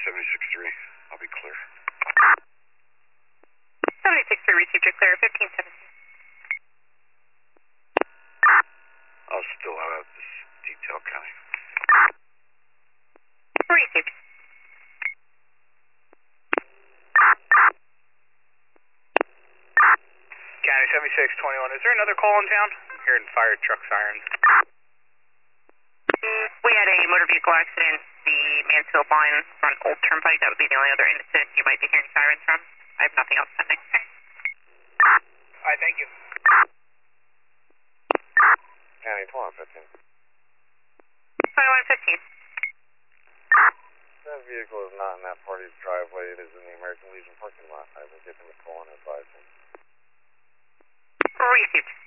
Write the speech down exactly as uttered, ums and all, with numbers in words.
seventy-six three. I'll be clear. seventy-six three, received, you're clear, fifteen seventeen. I'll still out of this detail county. Received. County seventy-six twenty-one, is there another call in town? I'm hearing fire truck sirens. We had a motor vehicle accident, the Mansfield line on Old Turnpike. That would be the only other incident you might be hearing sirens from. I have nothing else pending. Alright, thank you. County twenty-one fifteen. twenty-one fifteen. That vehicle is not in that party's driveway. It is in the American Legion parking lot. I will give him a call and advise him. Received.